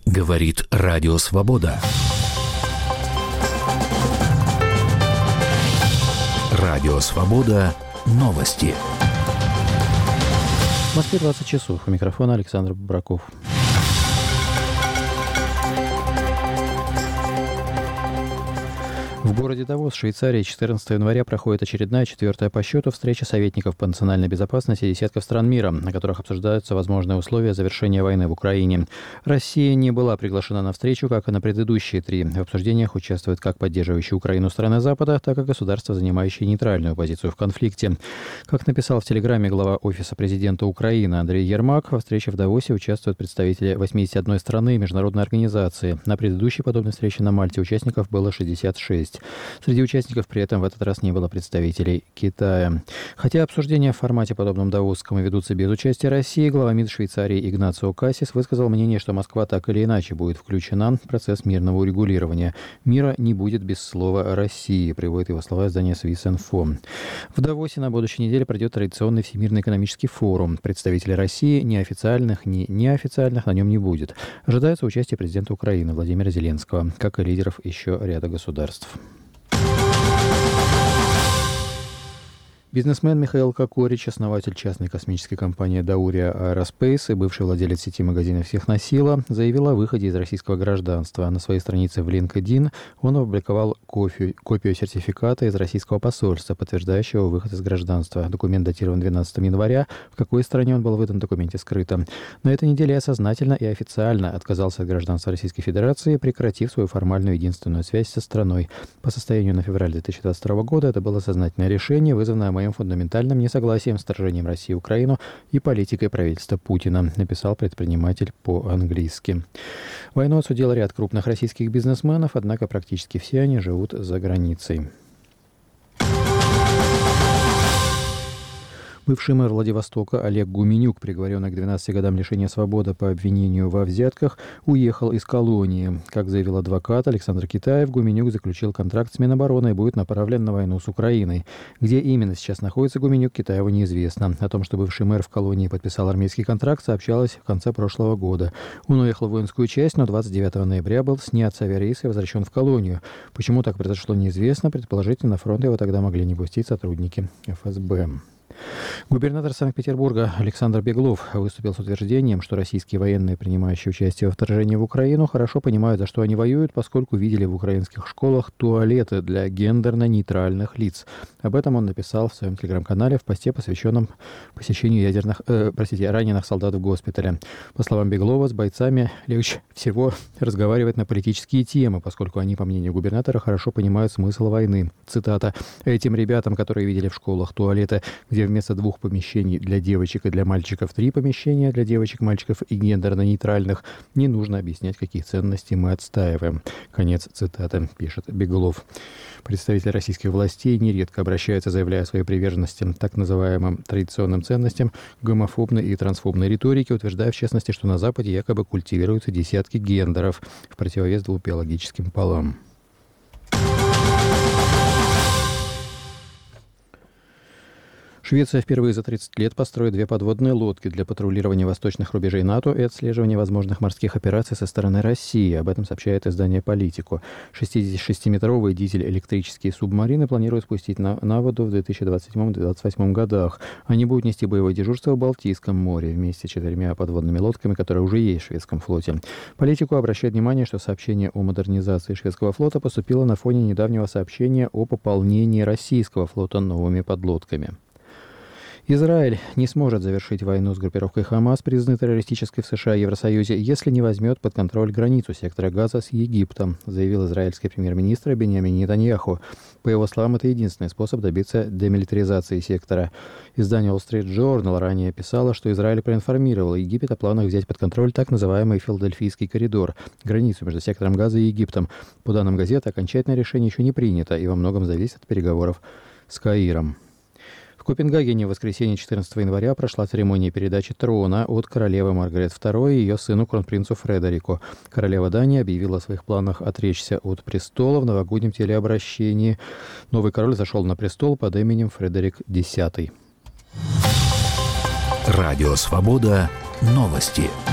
Говорит Радио Свобода. Радио Свобода. Новости. В Москве 20 часов. У микрофона Александр Бобраков. В городе Давос, Швейцария, 14 января проходит очередная, четвертая по счету, встреча советников по национальной безопасности десятков стран мира, на которых обсуждаются возможные условия завершения войны в Украине. Россия не была приглашена на встречу, как и на предыдущие три. В обсуждениях участвуют как поддерживающие Украину страны Запада, так и государства, занимающие нейтральную позицию в конфликте. Как написал в Телеграме глава Офиса президента Украины Андрей Ермак, во встрече в Давосе участвуют представители 81 страны и международной организации. На предыдущей подобной встрече на Мальте участников было 66. Среди участников при этом в этот раз не было представителей Китая. Хотя обсуждения в формате, подобном давосскому, ведутся без участия России, глава МИД Швейцарии Игнацио Кассис высказал мнение, что Москва так или иначе будет включена в процесс мирного урегулирования. Мира не будет без слова «России», приводит его слова издания Swiss.info. В Давосе на будущей неделе пройдет традиционный Всемирный экономический форум. Представителей России, ни официальных, ни неофициальных, на нем не будет. Ожидается участие президента Украины Владимира Зеленского, как и лидеров еще ряда государств. Бизнесмен Михаил Кокорич, основатель частной космической компании «Даурия Аэроспейс» и бывший владелец сети магазинов «Техносила», заявил о выходе из российского гражданства. На своей странице в LinkedIn он опубликовал копию сертификата из российского посольства, подтверждающего выход из гражданства. Документ датирован 12 января. В какой стране он был выдан, в документе скрыто. На этой неделе я сознательно и официально отказался от гражданства Российской Федерации, прекратив свою формальную единственную связь со страной. По состоянию на февраль 2022 года это было сознательное решение, вызванное моим фундаментальным несогласием с вторжением России в Украину и политикой правительства Путина, написал предприниматель по-английски. Войну осудил ряд крупных российских бизнесменов, однако практически все они живут за границей. Бывший мэр Владивостока Олег Гуменюк, приговоренный к 12 годам лишения свободы по обвинению во взятках, уехал из колонии. Как заявил адвокат Александр Китаев, Гуменюк заключил контракт с Минобороны и будет направлен на войну с Украиной. Где именно сейчас находится Гуменюк, Китаеву неизвестно. О том, что бывший мэр в колонии подписал армейский контракт, сообщалось в конце прошлого года. Он уехал в воинскую часть, но 29 ноября был снят с авиарейса и возвращен в колонию. Почему так произошло, неизвестно. Предположительно, на фронт его тогда могли не пустить сотрудники ФСБ. Губернатор Санкт-Петербурга Александр Беглов выступил с утверждением, что российские военные, принимающие участие во вторжении в Украину, хорошо понимают, за что они воюют, поскольку видели в украинских школах туалеты для гендерно-нейтральных лиц. Об этом он написал в своем телеграм-канале в посте, посвященном посещению раненых солдат в госпитале. По словам Беглова, с бойцами легче всего разговаривать на политические темы, поскольку они, по мнению губернатора, хорошо понимают смысл войны. Цитата: «Этим ребятам, которые видели в школах туалеты, где вместо 2 помещений для девочек и для мальчиков 3 помещения для девочек, мальчиков и гендерно-нейтральных, не нужно объяснять, какие ценности мы отстаиваем». Конец цитаты, пишет Беглов. Представители российских властей нередко обращаются, заявляя о своей приверженности так называемым традиционным ценностям, гомофобной и трансфобной риторике, утверждая в частности, что на Западе якобы культивируются десятки гендеров в противовес 2 биологическим полам. Швеция впервые за 30 лет построит 2 подводные лодки для патрулирования восточных рубежей НАТО и отслеживания возможных морских операций со стороны России. Об этом сообщает издание «Политику». 66-метровые дизель-электрические субмарины планируют спустить на воду в 2027-2028 годах. Они будут нести боевое дежурство в Балтийском море вместе с 4 подводными лодками, которые уже есть в шведском флоте. «Политику» обращает внимание, что сообщение о модернизации шведского флота поступило на фоне недавнего сообщения о пополнении российского флота новыми подлодками. Израиль не сможет завершить войну с группировкой «Хамас», признанной террористической в США и Евросоюзе, если не возьмет под контроль границу сектора Газа с Египтом, заявил израильский премьер-министр Биньямин Нетаньяху. По его словам, это единственный способ добиться демилитаризации сектора. Издание Wall Street Journal ранее писало, что Израиль проинформировал Египет о планах взять под контроль так называемый Филадельфийский коридор, границу между сектором Газа и Египтом. По данным газеты, окончательное решение еще не принято и во многом зависит от переговоров с Каиром. В Копенгагене в воскресенье 14 января прошла церемония передачи трона от королевы Маргарет II и ее сыну кронпринцу Фредерику. Королева Дании объявила о своих планах отречься от престола в новогоднем телеобращении. Новый король зашел на престол под именем Фредерик X. Радио «Свобода». Новости.